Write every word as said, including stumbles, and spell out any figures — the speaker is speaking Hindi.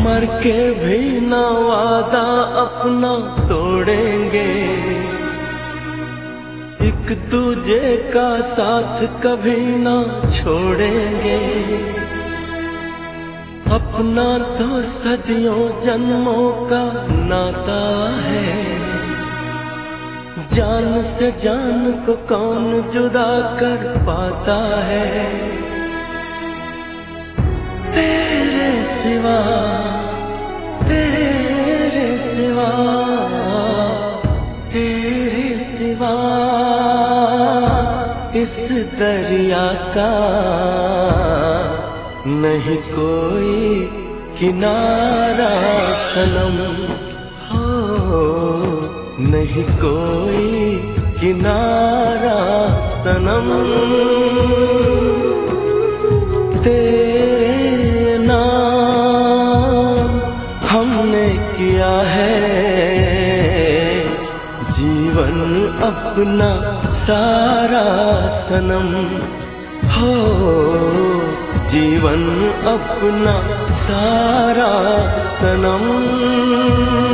मर के भी ना वादा अपना तोड़ेंगे, एक दूजे का साथ कभी ना छोड़ेंगे। अपना तो सदियों जन्मों का नाता है, जान से जान को कौन जुदा कर पाता है। तेरे सिवा तेरे सिवा तेरे सिवा इस दरिया का नहीं कोई किनारा सनम, हो नहीं कोई किनारा सनम। तेरे नाम हमने किया है जीवन अपना सारा सनम, हो जीवन अपना सारा सनम।